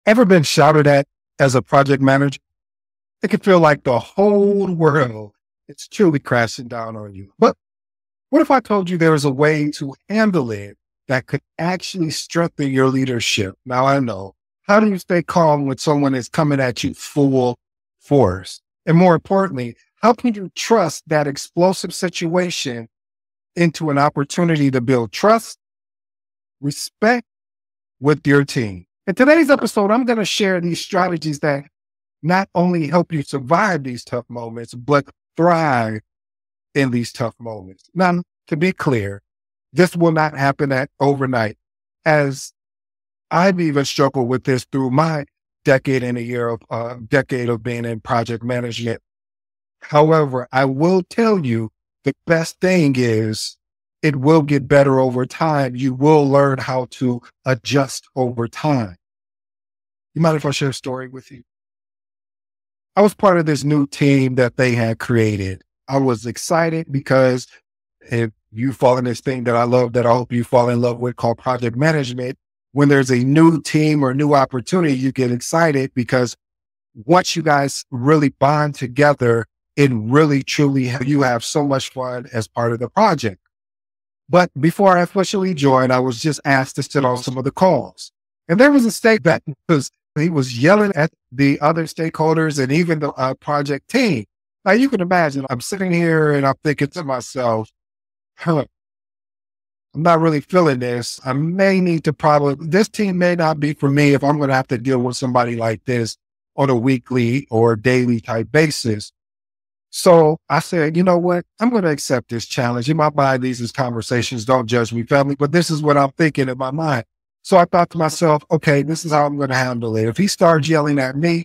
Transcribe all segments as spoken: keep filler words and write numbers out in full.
Ever been shouted at as a project manager? It can feel like the whole world is truly crashing down on you. But what if I told you there was a way to handle it that could actually strengthen your leadership? Now I know. How do you stay calm when someone is coming at you full force? And more importantly, how can you trust that explosive situation into an opportunity to build trust, respect with your team? In today's episode, I'm going to share these strategies that not only help you survive these tough moments, but thrive in these tough moments. Now, to be clear, this will not happen at overnight, as I've even struggled with this through my decade and a year of uh, decade of being in project management. However, I will tell you the best thing is it will get better over time. You will learn how to adjust over time. You mind if I share a story with you? I was part of this new team that they had created. I was excited because if you fall in this thing that I love, that I hope you fall in love with, called project management, when there's a new team or new opportunity, you get excited because once you guys really bond together, it really, truly, you have so much fun as part of the project. But before I officially joined, I was just asked to sit on some of the calls. And there was a stake that was, he was yelling at the other stakeholders and even the uh, project team. Now you can imagine, I'm sitting here and I'm thinking to myself, huh, I'm not really feeling this. I may need to probably, this team may not be for me if I'm going to have to deal with somebody like this on a weekly or daily type basis. So I said, you know what? I'm going to accept this challenge. In my mind, these is conversations. Don't judge me, family, but this is what I'm thinking in my mind. So I thought to myself, okay, this is how I'm going to handle it. If he starts yelling at me,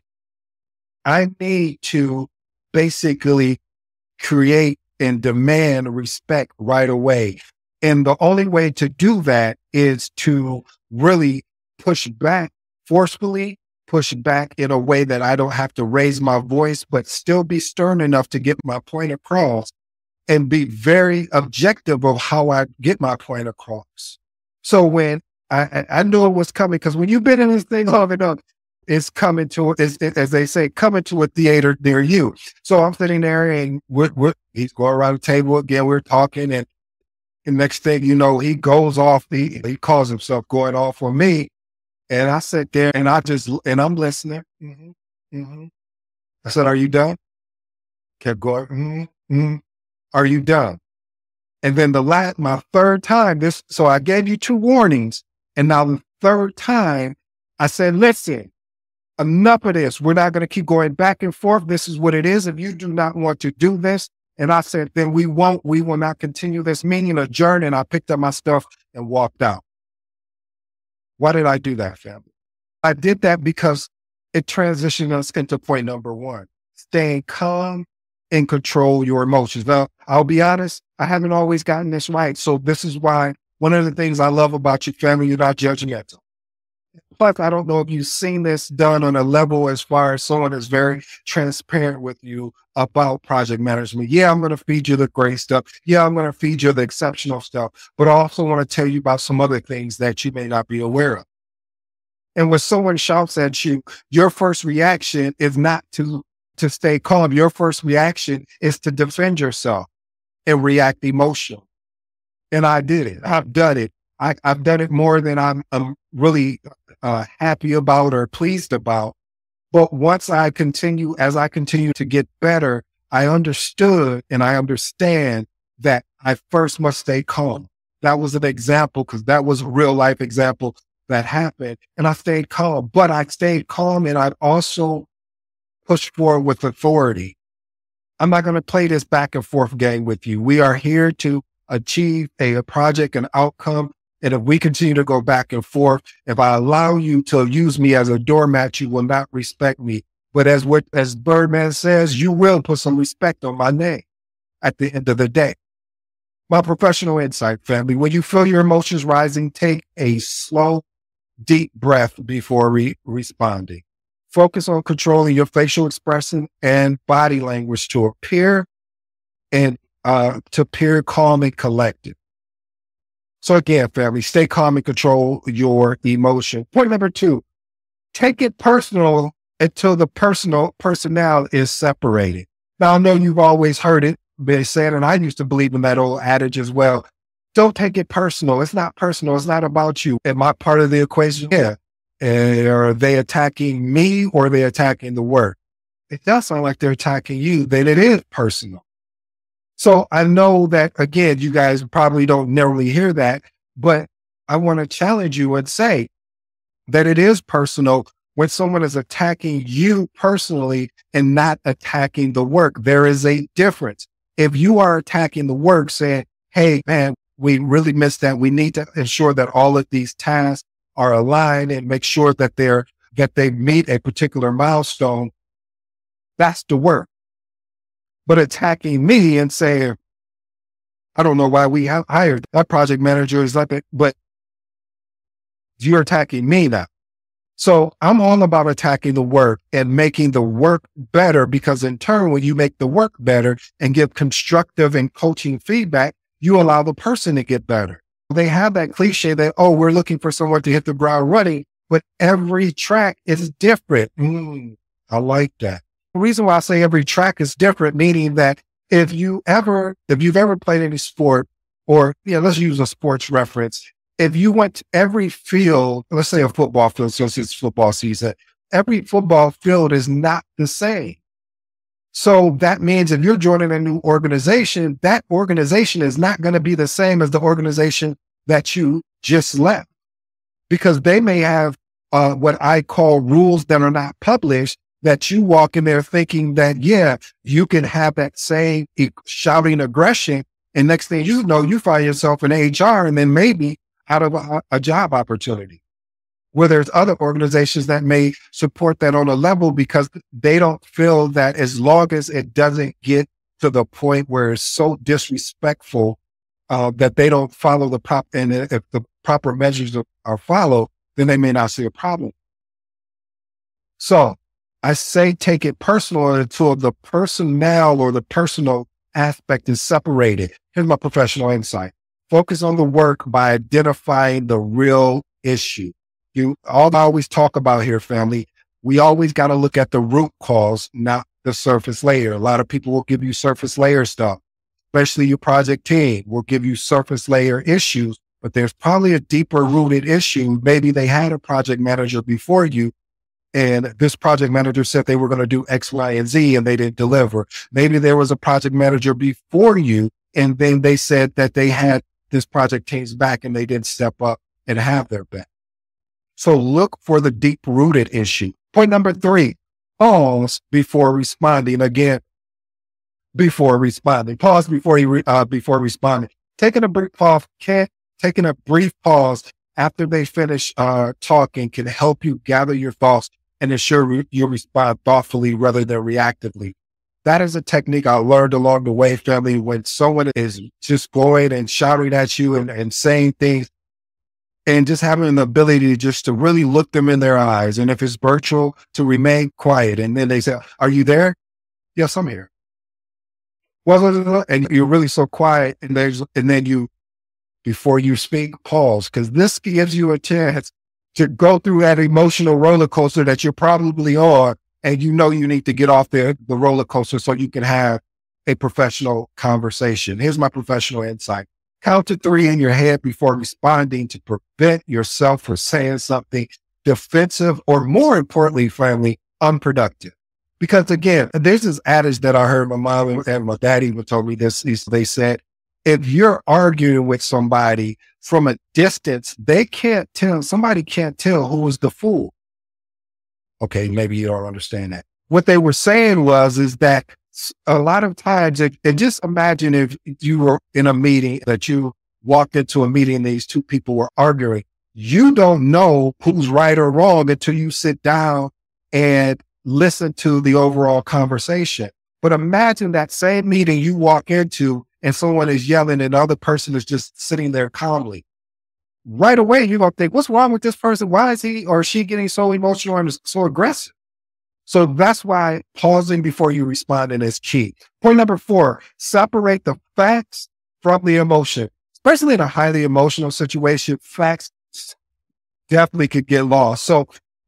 I need to basically create and demand respect right away. And the only way to do that is to really push back forcefully, push back in a way that I don't have to raise my voice, but still be stern enough to get my point across and be very objective of how I get my point across. So when I, I knew it was coming, because when you've been in this thing long enough, it's coming to, it's, it, as they say, coming to a theater near you. So I'm sitting there and we're, we're, he's going around the table again. We're talking, and the next thing you know, he goes off, he, he calls himself going off on me. And I sat there and I just, and I'm listening. Mm-hmm, mm-hmm. I said, are you done? Kept going, mm-hmm, mm-hmm. Are you done? And then the last, my third time, this, so I gave you two warnings. And now the third time I said, listen, enough of this. We're not going to keep going back and forth. This is what it is. If you do not want to do this. And I said, then we won't, we will not continue this meeting, adjourn. And I picked up my stuff and walked out. Why did I do that, family? I did that because it transitioned us into point number one, staying calm and control your emotions. Now, I'll be honest, I haven't always gotten this right. So this is why one of the things I love about your family, you're not judgmental. Plus, I don't know if you've seen this done on a level as far as someone is very transparent with you about project management. Yeah, I'm going to feed you the great stuff. Yeah, I'm going to feed you the exceptional stuff, but I also want to tell you about some other things that you may not be aware of. And when someone shouts at you, your first reaction is not to, to stay calm. Your first reaction is to defend yourself and react emotionally. And I did it. I've done it. I, I've done it more than I'm, I'm really uh, happy about or pleased about. But once I continue, as I continue to get better, I understood and I understand that I first must stay calm. That was an example, because that was a real life example that happened. And I stayed calm, but I stayed calm and I'd also pushed forward with authority. I'm not going to play this back and forth game with you. We are here to achieve a, a project, an outcome. And if we continue to go back and forth, if I allow you to use me as a doormat, you will not respect me. But as what, as Birdman says, you will put some respect on my name at the end of the day. My professional insight, family, when you feel your emotions rising, take a slow, deep breath before re- responding. Focus on controlling your facial expression and body language to appear and uh, to appear calm and collected. So again, family, stay calm and control your emotion. Point number two, take it personal until the personal personnel is separated. Now, I know you've always heard it been said, and I used to believe in that old adage as well. Don't take it personal. It's not personal. It's not about you. Am I part of the equation? Yeah. And are they attacking me or are they attacking the work? It does sound like they're attacking you. Then it is personal. So I know that, again, you guys probably don't normally hear that, but I want to challenge you and say that it is personal when someone is attacking you personally and not attacking the work. There is a difference. If you are attacking the work saying, hey, man, we really missed that. We need to ensure that all of these tasks are aligned and make sure that they're, that they meet a particular milestone. That's the work. But attacking me and saying, I don't know why we have hired that project manager is like that, but you're attacking me now. So I'm all about attacking the work and making the work better, because in turn, when you make the work better and give constructive and coaching feedback, you allow the person to get better. They have that cliche that, oh, we're looking for someone to hit the ground running, but every track is different. Mm, I like that. The reason why I say every track is different, meaning that if you ever, if you've ever played any sport, or yeah, let's use a sports reference. If you went to every field, let's say a football field, since it's football season, every football field is not the same. So that means if you're joining a new organization, that organization is not going to be the same as the organization that you just left, because they may have uh, what I call rules that are not published, that you walk in there thinking that, yeah, you can have that same shouting aggression. And next thing you know, you find yourself in H R and then maybe out of a, a job opportunity, where there's other organizations that may support that on a level because they don't feel that as long as it doesn't get to the point where it's so disrespectful uh, that they don't follow the prop, and if the proper measures are followed, then they may not see a problem. So I say take it personal until the personnel or the personal aspect is separated. Here's my professional insight. Focus on the work by identifying the real issue. You all I always talk about here, family, we always got to look at the root cause, not the surface layer. A lot of people will give you surface layer stuff, especially your project team will give you surface layer issues, but there's probably a deeper rooted issue. Maybe they had a project manager before you, and this project manager said they were going to do X, Y, and Z, and they didn't deliver. Maybe there was a project manager before you, and then they said that they had this project team's back and they didn't step up and have their back. So look for the deep rooted issue. Point number three, pause before responding. Again, before responding, pause before you, re, uh, before responding, taking a brief pause, can taking a brief pause after they finish, uh, talking can help you gather your thoughts and ensure re- you respond thoughtfully rather than reactively. That is a technique I learned along the way, family. When someone is just going and shouting at you and, and saying things, and just having the ability just to really look them in their eyes. And if it's virtual, to remain quiet. And then they say, are you there? Yes, I'm here. Well, and you're really so quiet. And there's, and then you, before you speak, pause, because this gives you a chance to go through that emotional roller coaster that you're probably on. And you know you need to get off the, the roller coaster so you can have a professional conversation. Here's my professional insight. Count to three in your head before responding to prevent yourself from saying something defensive or, more importantly, family, unproductive. Because again, there's this adage that I heard my mom and my daddy even told me this. They said, if you're arguing with somebody from a distance, they can't tell, somebody can't tell who was the fool. Okay, maybe you don't understand that. What they were saying was, is that a lot of times, it, and just imagine if you were in a meeting, that you walked into a meeting and these two people were arguing. You don't know who's right or wrong until you sit down and listen to the overall conversation. But imagine that same meeting you walk into and someone is yelling and the other person is just sitting there calmly. Right away, you're going to think, what's wrong with this person? Why is he or she getting so emotional and so aggressive? So that's why pausing before you respond is key. Point number four, separate the facts from the emotion. Especially in a highly emotional situation, facts definitely could get lost. So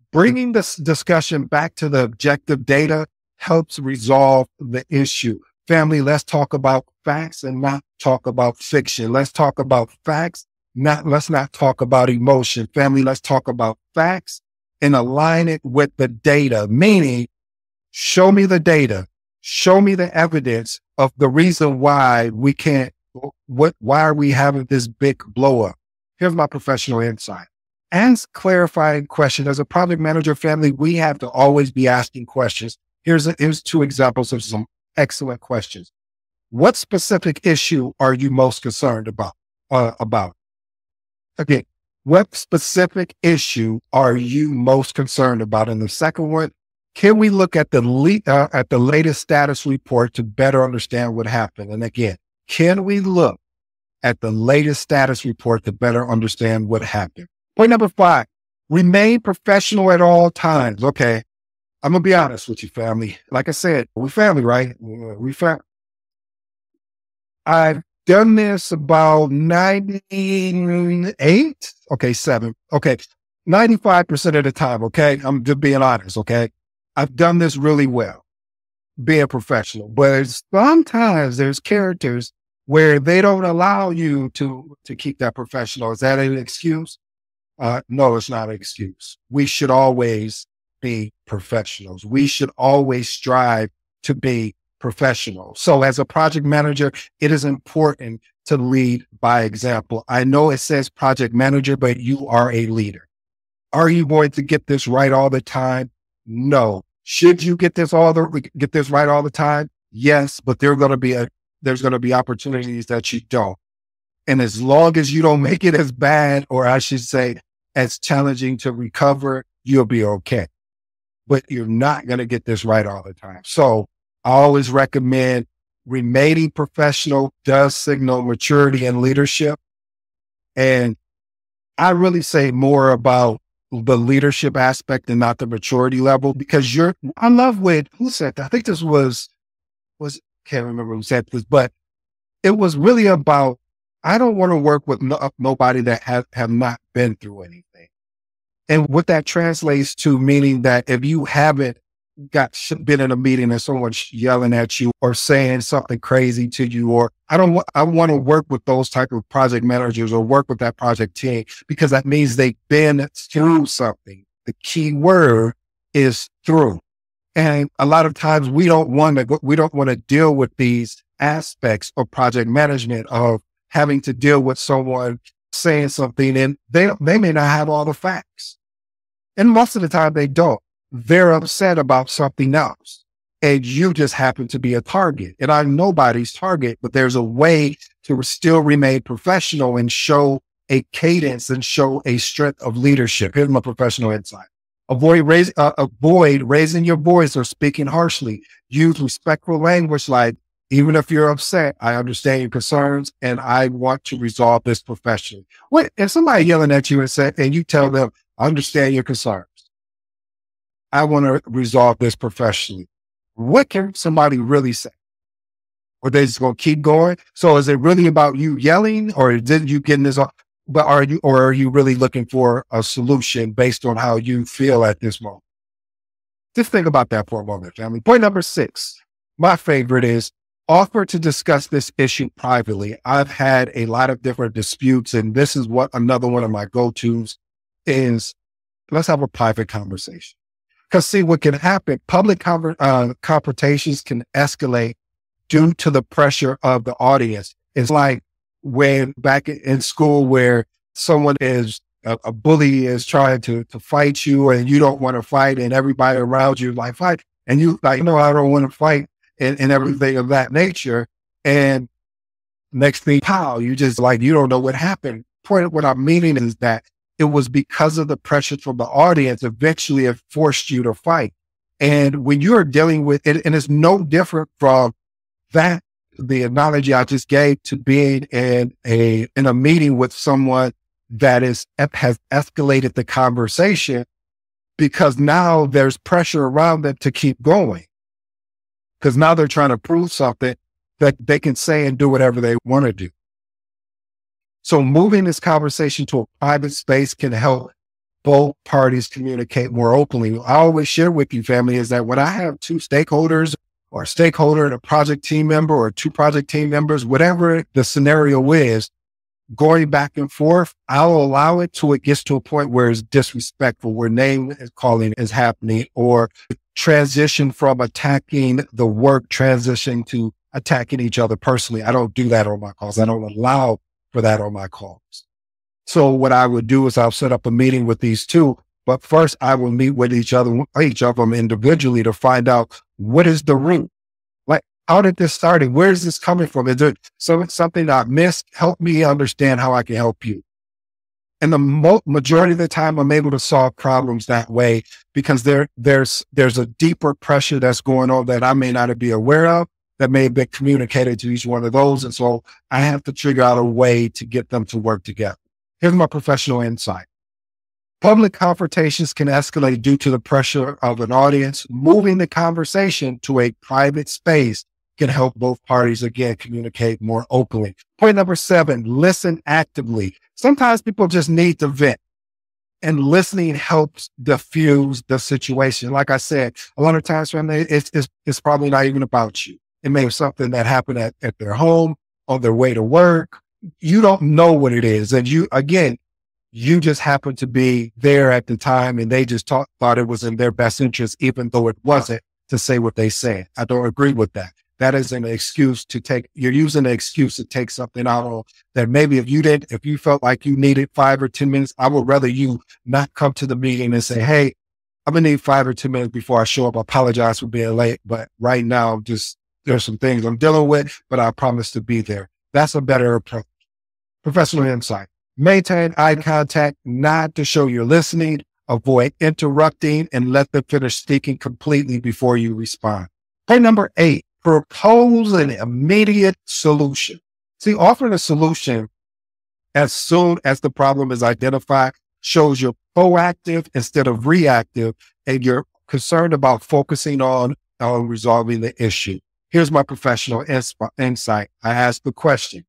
Bringing this discussion back to the objective data helps resolve the issue. Family, let's talk about facts and not talk about fiction. Let's talk about facts, not, let's not talk about emotion. Family, let's talk about facts and align it with the data, meaning show me the data, show me the evidence of the reason why we can't, what, why are we having this big blow up? Here's my professional insight. Ask clarifying questions. As a project manager, family, we have to always be asking questions. Here's, a, here's two examples of some excellent questions. What specific issue are you most concerned about? Uh, about? Again, what specific issue are you most concerned about? And the second one, can we look at the le- uh, at the latest status report to better understand what happened? And again, can we look at the latest status report to better understand what happened? Point number five, remain professional at all times. Okay. I'm going to be honest with you, family. Like I said, we family, right? We family. I've done this about ninety-eight. Okay. Seven. Okay. ninety-five percent of the time. Okay. I'm just being honest. Okay. I've done this really well, being professional, but sometimes there's characters where they don't allow you to, to keep that professional. Is that an excuse? Uh, no, it's not an excuse. We should always be professionals. We should always strive to be professionals. So as a project manager, it is important to lead by example. I know it says project manager, but you are a leader. Are you going to get this right all the time? No. Should you get this all the, get this right all the time? Yes, but there are going to be a, there's going to be opportunities that you don't. And as long as you don't make it as bad, or I should say, as challenging to recover, you'll be okay. But you're not going to get this right all the time. So I always recommend remaining professional does signal maturity and leadership. And I really say more about the leadership aspect and not the maturity level, because you're, I love what, who said that? I think this was, was, can't remember who said this, but it was really about, I don't want to work with no, nobody that have, have not been through anything. And what that translates to, meaning that if you haven't got been in a meeting and someone's yelling at you or saying something crazy to you, or I don't want, I want to work with those type of project managers or work with that project team, because that means they've been through something. The key word is through. And a lot of times we don't want to, we don't want to deal with these aspects of project management, of having to deal with someone saying something and they, they may not have all the facts. And most of the time they don't. They're upset about something else. And you just happen to be a target. And I'm nobody's target, but there's a way to still remain professional and show a cadence and show a strength of leadership. Here's my professional insight. Avoid, raise, uh, avoid raising your voice or speaking harshly. Use respectful language like, even if you're upset, I understand your concerns and I want to resolve this professionally. What if somebody yelling at you and say, and you tell them, I understand your concerns, I want to resolve this professionally. What can somebody really say? Or they just going to keep going? So is it really about you yelling, or did you getting this off? But are you, or are you really looking for a solution based on how you feel at this moment? Just think about that for a moment, family. Point number six, my favorite, is offer to discuss this issue privately. I've had a lot of different disputes, and this is what another one of my go-tos is. Let's have a private conversation. Because see, what can happen, public conver- uh, confrontations can escalate due to the pressure of the audience. It's like when back in school where someone is, a, a bully is trying to, to fight you and you don't want to fight, and everybody around you like fight. And you like, no, I don't want to fight, and, and everything of that nature. And next thing, pow, you just like, you don't know what happened. Point, what I'm meaning is that it was because of the pressure from the audience, eventually it forced you to fight. And when you're dealing with it, and it's no different from that, the analogy I just gave to being in a, in a meeting with someone that is, has escalated the conversation, because now there's pressure around them to keep going. Because now they're trying to prove something that they can say and do whatever they want to do. So moving this conversation to a private space can help both parties communicate more openly. I always share with you, family, is that when I have two stakeholders or a stakeholder and a project team member or two project team members, whatever the scenario is, going back and forth, I'll allow it till it gets to a point where it's disrespectful, where name calling is happening, or transition from attacking the work, transition to attacking each other personally. I don't do that on my calls. I don't allow for that on my calls. So what I would do is I'll set up a meeting with these two, but first I will meet with each other, each of them individually to find out what is the root. Like, how did this start? Where is this coming from? Is it something I missed? Help me understand how I can help you. And the mo- majority of the time, I'm able to solve problems that way because there, there's, there's a deeper pressure that's going on that I may not be aware of, that may have been communicated to each one of those. And so I have to figure out a way to get them to work together. Here's my professional insight. Public confrontations can escalate due to the pressure of an audience. Moving the conversation to a private space can help both parties, again, communicate more openly. Point number seven, listen actively. Sometimes people just need to vent, and listening helps diffuse the situation. Like I said, a lot of times, family, it's, it's, it's probably not even about you. It may be something that happened at, at their home, on their way to work. You don't know what it is. And you, again, you just happen to be there at the time and they just talk, thought it was in their best interest, even though it wasn't, to say what they said. I don't agree with that. That is an excuse to take, you're using an excuse to take something out on that maybe if you did, if you felt like you needed five or ten minutes, I would rather you not come to the meeting and say, hey, I'm gonna need five or ten minutes before I show up. I apologize for being late, but right now, just there's some things I'm dealing with, but I promise to be there. That's a better approach. Professional insight. Maintain eye contact, nod to show you're listening, avoid interrupting, and let them finish speaking completely before you respond. Point number eight, propose an immediate solution. See, offering a solution as soon as the problem is identified shows you're proactive instead of reactive, and you're concerned about focusing on, on resolving the issue. Here's my professional insp- insight. I ask the question.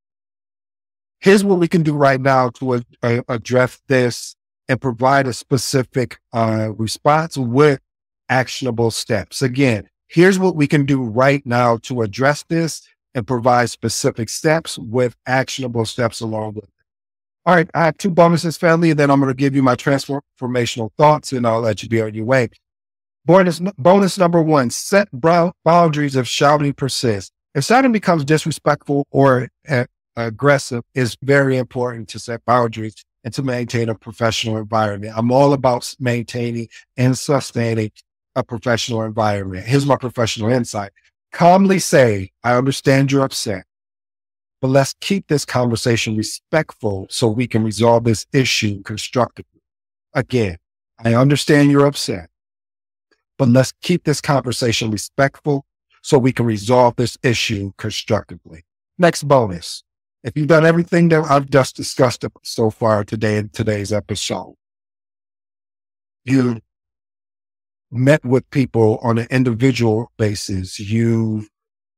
Here's what we can do right now to uh, address this and provide a specific uh, response with actionable steps. Again, here's what we can do right now to address this and provide specific steps with actionable steps along with it. All right, I have two bonuses, family, and then I'm going to give you my transformational thoughts and I'll let you be on your way. Bonus, bonus number one, set boundaries if shouting persists. If shouting becomes disrespectful or uh, aggressive, it's very important to set boundaries and to maintain a professional environment. I'm all about maintaining and sustaining a professional environment. Here's my professional insight. Calmly say, I understand you're upset, but let's keep this conversation respectful so we can resolve this issue constructively. Again, I understand you're upset, but let's keep this conversation respectful so we can resolve this issue constructively. Next bonus. If you've done everything that I've just discussed so far today in today's episode, you met with people on an individual basis, you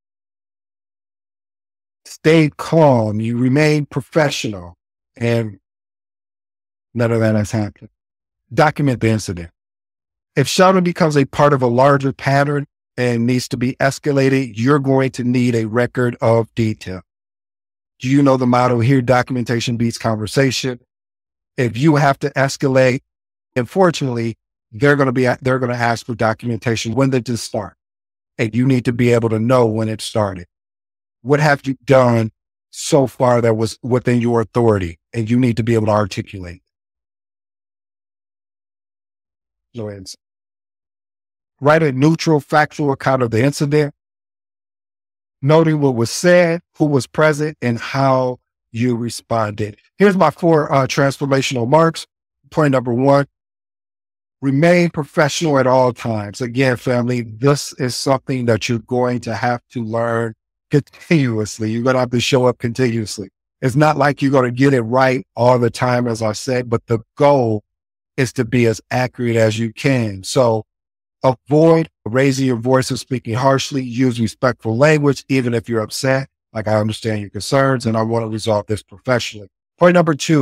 stayed calm, you remained professional, and none of that has happened. Document the incident. If shouting becomes a part of a larger pattern and needs to be escalated, you're going to need a record of detail. Do you know the motto here? Documentation beats conversation. If you have to escalate, unfortunately, they're going to be, they're going to ask for documentation. When did this start? And you need to be able to know when it started. What have you done so far that was within your authority? And you need to be able to articulate. No answer. Write a neutral, factual account of the incident, noting what was said, who was present, and how you responded. Here's my four uh, transformational marks. Point number one, remain professional at all times. Again, family, this is something that you're going to have to learn continuously. You're going to have to show up continuously. It's not like you're going to get it right all the time, as I said, but the goal is to be as accurate as you can. So avoid raising your voice or speaking harshly. Use respectful language, even if you're upset. Like, I understand your concerns and I want to resolve this professionally. Point number two,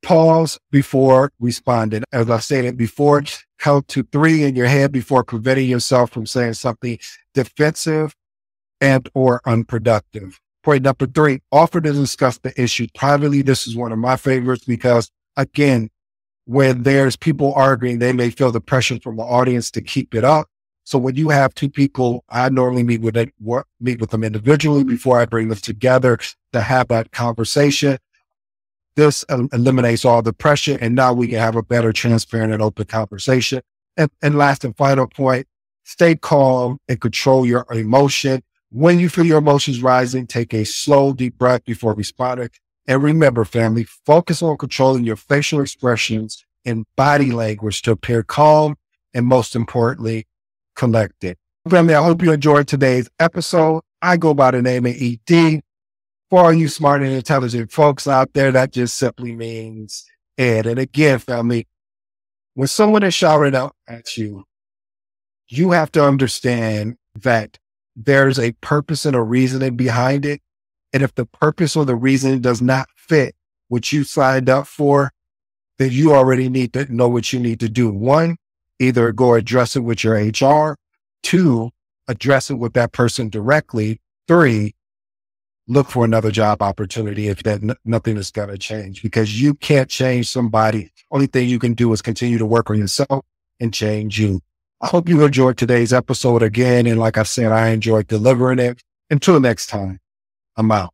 Pause before responding. As I stated before, count to three in your head before preventing yourself from saying something defensive and or unproductive. Point number three, offer to discuss the issue privately. This is one of my favorites because, again, when there's people arguing, they may feel the pressure from the audience to keep it up. So when you have two people, I normally meet with it, meet with them individually before I bring them together to have that conversation. This eliminates all the pressure, and now we can have a better, transparent, and open conversation. And, and last and final point, stay calm and control your emotion. When you feel your emotions rising, take a slow, deep breath before responding. And remember, family, focus on controlling your facial expressions and body language to appear calm and, most importantly, collected. Family, I hope you enjoyed today's episode. I go by the name of E D. For all you smart and intelligent folks out there, that just simply means Ed. And again, family, when someone is shouting out at you, you have to understand that there's a purpose and a reasoning behind it. And if the purpose or the reason does not fit what you signed up for, then you already need to know what you need to do. One, either go address it with your H R. Two, address it with that person directly. Three, look for another job opportunity if that n- nothing is going to change, because you can't change somebody. Only thing you can do is continue to work on yourself and change you. I hope you enjoyed today's episode again. And like I said, I enjoyed delivering it. Until next time, I'm out.